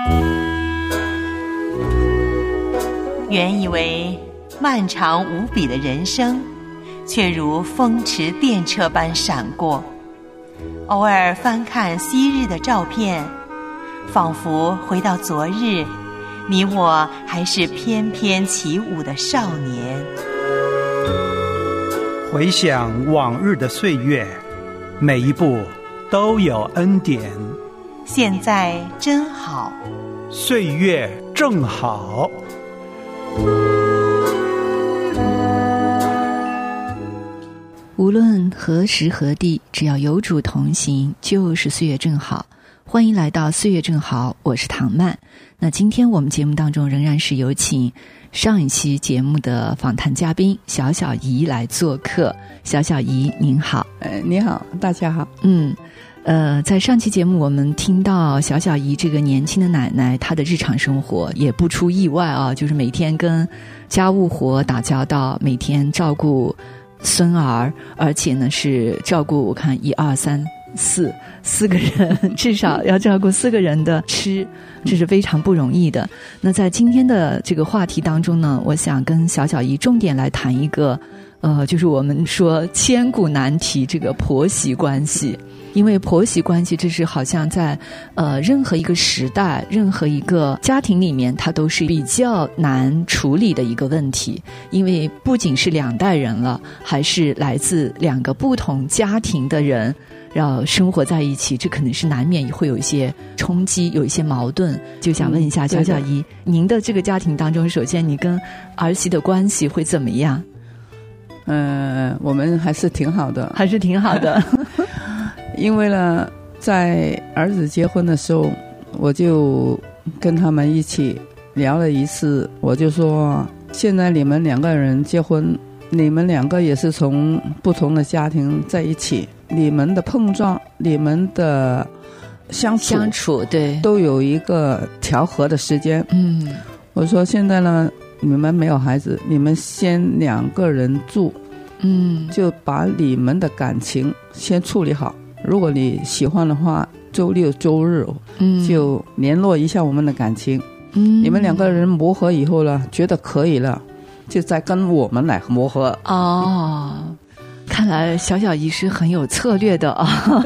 原以为漫长无比的人生，却如风驰电掣般闪过。偶尔翻看昔日的照片，仿佛回到昨日，你我还是翩翩起舞的少年。 回想往日的岁月，每一步都有恩典。 现在真好， 岁月正好。 无论何时何地，只要有主同行，就是岁月正好。欢迎来到岁月正好，我是唐曼。那今天我们节目当中仍然是有请上一期节目的访谈嘉宾小小姨来做客。小小姨您好。 你好，大家好。 在上期节目我们听到小小姨这个年轻的奶奶，她的日常生活也不出意外啊，就是每天跟家务活打交道，每天照顾孙儿，而且呢是照顾我看1、2、3、4个人，至少要照顾4个人的吃，这是非常不容易的。那在今天的这个话题当中呢，我想跟小小姨重点来谈一个就是我们说千古难题，这个婆媳关系。因为婆媳关系这是好像在任何一个时代，任何一个家庭里面，它都是比较难处理的一个问题。因为不仅是2代人了，还是来自2个不同家庭的人要生活在一起，这可能是难免会有一些冲击，有一些矛盾。就想问一下小小姨，您的这个家庭当中，首先你跟儿媳的关系会怎么样？ 我们还是挺好的， 还是挺好的。 因为呢，在儿子结婚的时候，我就跟他们一起聊了一次，我就说，现在你们2个人结婚，你们2个也是从不同的家庭在一起，你们的碰撞，你们的相处对， 都有一个调和的时间。我说现在呢，你们没有孩子，你们先2个人住，就把你们的感情先处理好。如果你喜欢的话，周6、周日就联络一下我们的感情。你们2个人磨合以后了，觉得可以了，就再跟我们来磨合。 看来小小姨是很有策略的啊。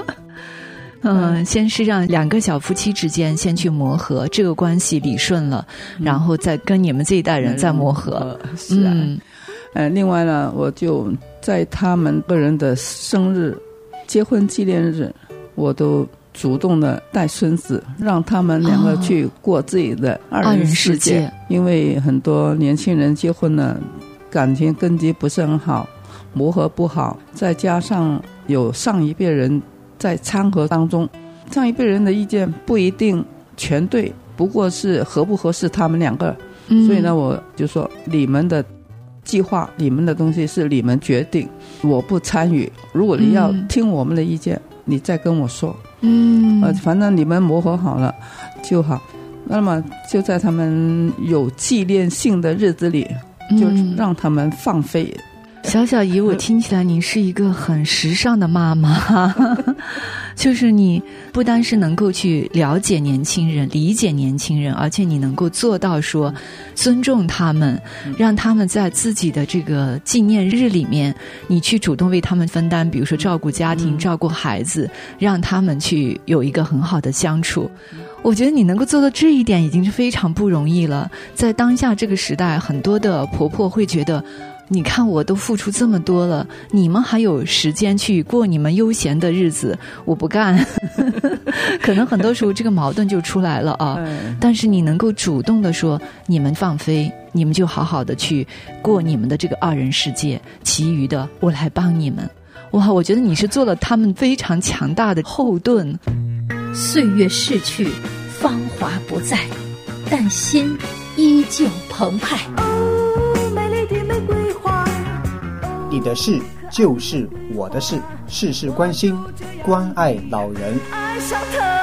先是让2个小夫妻之间先去磨合，这个关系理顺了，然后再跟你们这一代人再磨合。 是啊。另外呢，我就在他们个人的生日、结婚纪念日，我都主动的带孙子，让他们2个去过自己的二人世界。因为很多年轻人结婚了，感情根基不是很好，磨合不好，再加上有上一辈人在掺和当中，上一辈人的意见不一定全对，不过是合不合适他们2个。所以呢，我就说你们的计划，你们的东西是你们决定，我不参与。如果你要听我们的意见，你再跟我说。反正你们磨合好了就好。那么就在他们有纪念性的日子里，就让他们放飞。 小小姨，我听起来你是一个很时尚的妈妈。就是你不单是能够去了解年轻人，理解年轻人，而且你能够做到说尊重他们，让他们在自己的这个纪念日里面，你去主动为他们分担，比如说照顾家庭，照顾孩子，让他们去有一个很好的相处。我觉得你能够做到这一点已经是非常不容易了。在当下这个时代，很多的婆婆会觉得，你看我都付出这么多了，你们还有时间去过你们悠闲的日子，我不干。可能很多时候这个矛盾就出来了啊。但是你能够主动的说，你们放飞，你们就好好的去过你们的这个2人世界，其余的我来帮你们。哇，我觉得你是做了他们非常强大的后盾。 岁月逝去，芳华不再，但心依旧澎湃。 美丽的玫瑰花， 你的事就是我的事，事事关心，关爱老人。 爱上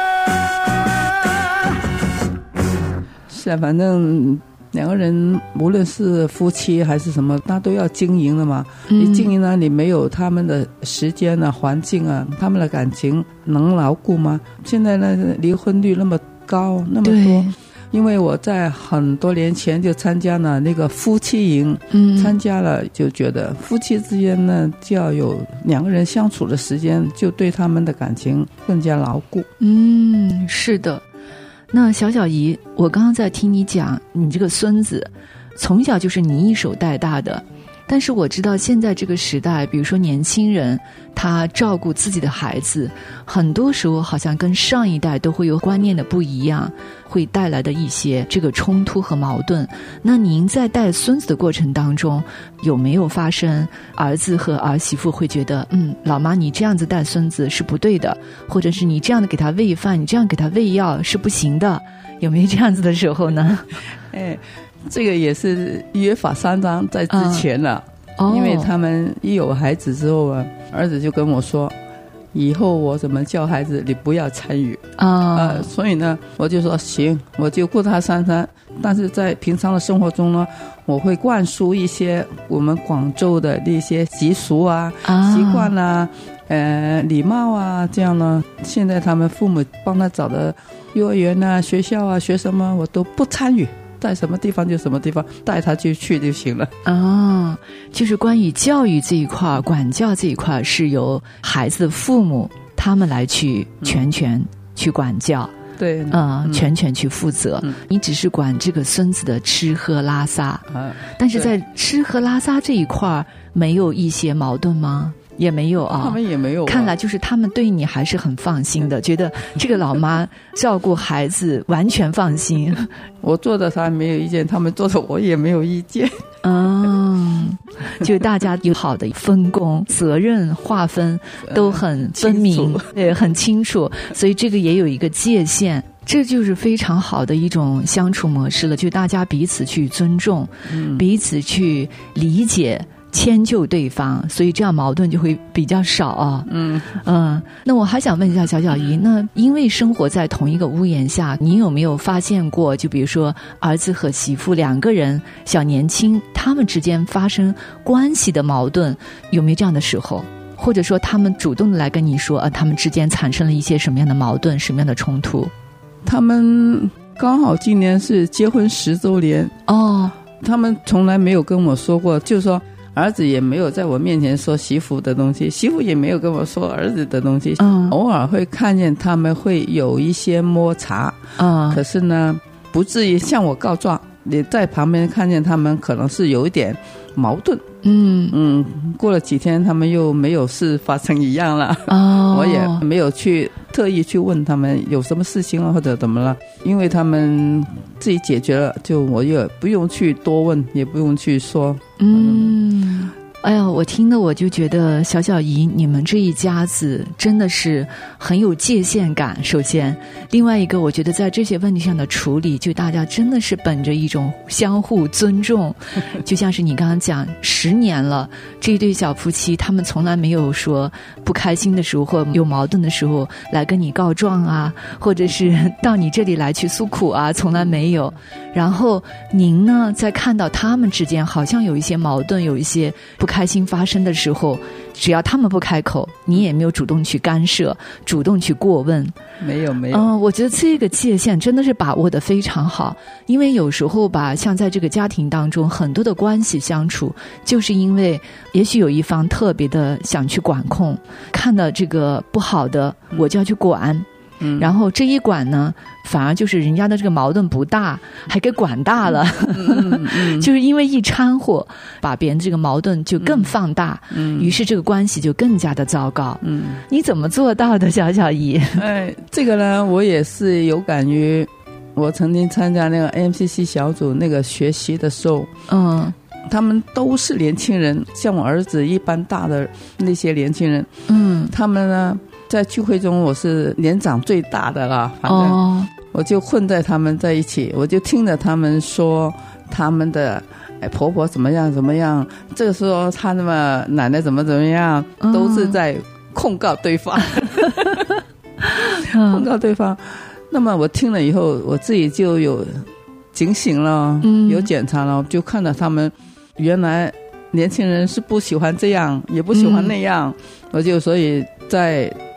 他。 是啊，反正2个人无论是夫妻还是什么，他都要经营的嘛。你经营呢，你没有他们的时间啊、环境啊，他们的感情能牢固吗？现在呢，离婚率那么高那么多。因为我在很多年前就参加了那个夫妻营，参加了就觉得夫妻之间呢就要有2个人相处的时间，就对他们的感情更加牢固。 是的。那小小姨，我刚刚在听你讲，你这个孙子从小就是你一手带大的，但是我知道现在这个时代，比如说年轻人他照顾自己的孩子，很多时候好像跟上一代都会有观念的不一样，会带来的一些这个冲突和矛盾。那您在带孙子的过程当中，有没有发生儿子和儿媳妇会觉得老妈你这样子带孙子是不对的，或者是你这样的给他喂饭，你这样给他喂药是不行的，有没有这样子的时候呢？ 这个也是约法三章在之前了。因为他们一有孩子之后啊，儿子就跟我说，以后我怎么教孩子你不要参与所以呢我就说行，我就顾他三餐。但是在平常的生活中呢，我会灌输一些我们广州的那些习俗习惯礼貌这样呢。现在他们父母帮他找的幼儿园学校学什么我都不参与，在什么地方就什么地方，带他去就行了。 就是关于教育这一块，管教这一块是由孩子的父母他们来去全权去管教。 对， 全权去负责。你只是管这个孙子的吃喝拉撒，但是在吃喝拉撒这一块没有一些矛盾吗？也没有啊， 他们也没有看来就是他们对你还是很放心的，觉得这个老妈照顾孩子完全放心。 我做的他没有意见，他们做的我也没有意见。 就大家有好的分工，责任划分都很分明，对，很清楚，所以这个也有一个界限。这就是非常好的一种相处模式了，就大家彼此去尊重，彼此去理解迁就对方，所以这样矛盾就会比较少那我还想问一下小小姨，那因为生活在同一个屋檐下，你有没有发现过，就比如说儿子和媳妇2个人小年轻，他们之间发生关系的矛盾，有没有这样的时候？或者说他们主动的来跟你说他们之间产生了一些什么样的矛盾，什么样的冲突？ 他们刚好今年是结婚10周年他们从来没有跟我说过，就是说儿子也没有在我面前说媳妇的东西，媳妇也没有跟我说儿子的东西偶尔会看见他们会有一些摩擦可是呢不至于向我告状，你在旁边看见他们可能是有一点矛盾过了几天他们又没有事发生一样了我也没有去特意去问他们有什么事情或者怎么了，因为他们自己解决了，就我也不用去多问，也不用去说哎呀，我听了我就觉得小小姨你们这一家子真的是很有界限感，首先另外一个我觉得在这些问题上的处理，就大家真的是本着一种相互尊重就像是你刚刚讲10年了，这一对小夫妻他们从来没有说不开心的时候或有矛盾的时候来跟你告状或者是到你这里来去诉苦从来没有。然后您呢在看到他们之间好像有一些矛盾，有一些不开心发生的时候，只要他们不开口，你也没有主动去干涉，主动去过问。没有我觉得这个界限真的是把握得非常好。因为有时候吧，像在这个家庭当中很多的关系相处，就是因为也许有一方特别的想去管控，看到这个不好的我就要去管然后这一管呢反而就是人家的这个矛盾不大还给管大了就是因为一掺和把别人这个矛盾就更放大于是这个关系就更加的糟糕你怎么做到的小小姨？这个呢我也是有感于我曾经参加那个 MCC 小组那个学习的时候他们都是年轻人，像我儿子一般大的那些年轻人他们呢在聚会中我是年长最大的了，反正我就混在他们在一起，我就听着他们说他们的婆婆怎么样怎么样，这个时候他那么奶奶怎么样都是在控告对方控告对方。那么我听了以后我自己就有警醒了有检查了，就看到他们原来年轻人是不喜欢这样也不喜欢那样我就所以在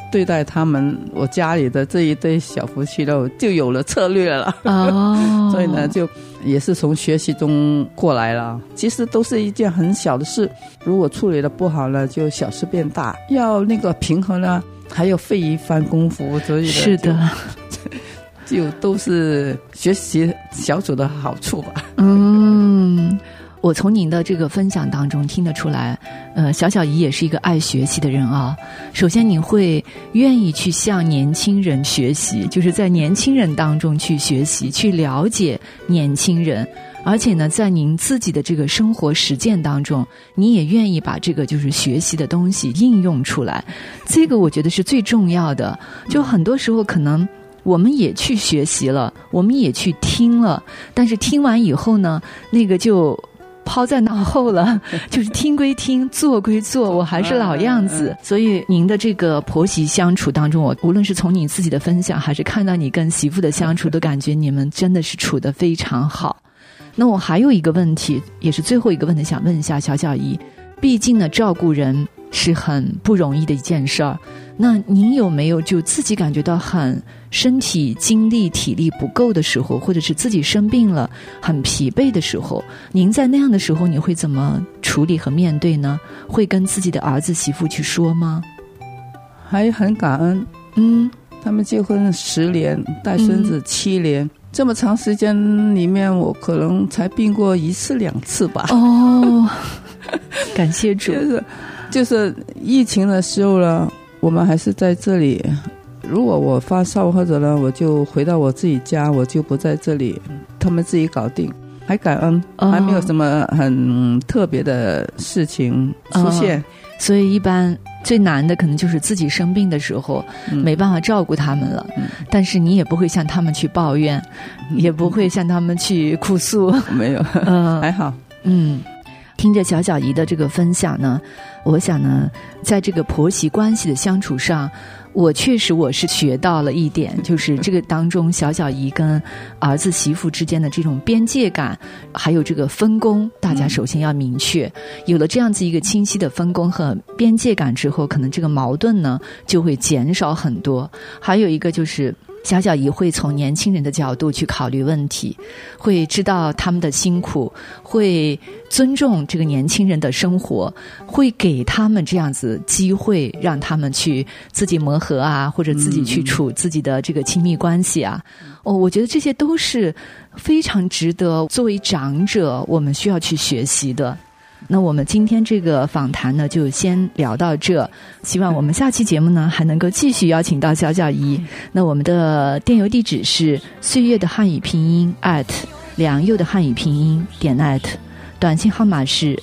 对待他们，我家里的这一对小夫妻了，就有了策略了。 哦， 所以呢，就也是从学习中过来了。其实都是一件很小的事，如果处理的不好呢，就小事变大。要那个平衡呢，还要费一番功夫。所以呢， 是的， 就都是学习小组的好处吧。 我从您的这个分享当中听得出来，小小姨也是一个爱学习的人啊。首先，你会愿意去向年轻人学习，就是在年轻人当中去学习，去了解年轻人。而且呢，在您自己的这个生活实践当中，你也愿意把这个就是学习的东西应用出来。这个我觉得是最重要的。就很多时候可能我们也去学习了，我们也去听了，但是听完以后呢，那个就抛在脑后了，就是听归听，做归做，我还是老样子。所以您的这个婆媳相处当中，我无论是从你自己的分享，还是看到你跟媳妇的相处，都感觉你们真的是处得非常好。那我还有一个问题，也是最后一个问题，想问一下小小姨，毕竟呢，照顾人是很不容易的一件事儿。那您有没有就自己感觉到很身体精力体力不够的时候，或者是自己生病了很疲惫的时候，您在那样的时候你会怎么处理和面对呢？会跟自己的儿子媳妇去说吗？ 还很感恩，他们结婚10年，带孙子7年，这么长时间里面，我可能才病过1次2次吧。 哦，感谢主。 就是疫情的时候呢，我们还是在这里。如果我发烧或者呢，我就回到我自己家，我就不在这里，他们自己搞定。还感恩，还没有什么很特别的事情出现。 所以一般最难的可能就是自己生病的时候，没办法照顾他们了，但是你也不会向他们去抱怨，也不会向他们去哭诉。 没有，还好。 听着小小姨的这个分享呢，我想呢，在这个婆媳关系的相处上，我确实是学到了一点，就是这个当中小小姨跟儿子媳妇之间的这种边界感，还有这个分工，大家首先要明确。有了这样子一个清晰的分工和边界感之后，可能这个矛盾呢就会减少很多。还有一个就是小小姨会从年轻人的角度去考虑问题，会知道他们的辛苦，会尊重这个年轻人的生活，会给他们这样子机会，让他们去自己磨合啊，或者自己去处自己的这个亲密关系啊。我觉得这些都是非常值得作为长者我们需要去学习的。那我们今天这个访谈呢，就先聊到这。希望我们下期节目呢，还能够继续邀请到小小姨。那我们的电邮地址是岁月的汉语拼音@良佑的汉语拼音.net，短信号码是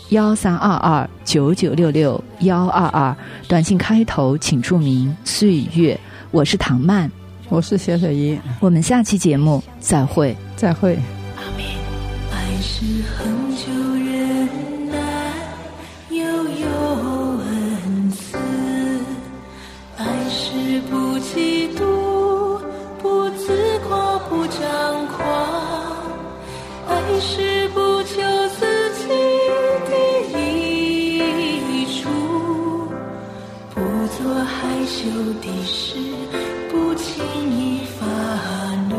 132299662122，短信开头请注明岁月。我是唐曼， 我是小小姨， 我们下期节目再会。 再会。 爱是很久忍耐，又有恩慈，爱是不嫉妒，不自夸，不张狂，爱是不求自己的益处，不做害羞的事，不轻易发怒。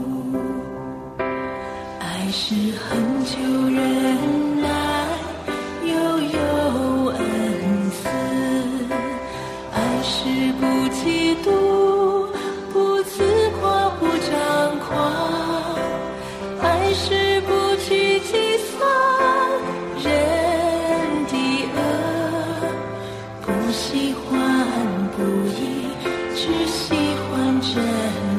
爱是很久忍耐，又有恩慈，爱是不嫉妒，不自夸，不张狂，爱是不去计算人的恶，不喜欢不义，只喜欢真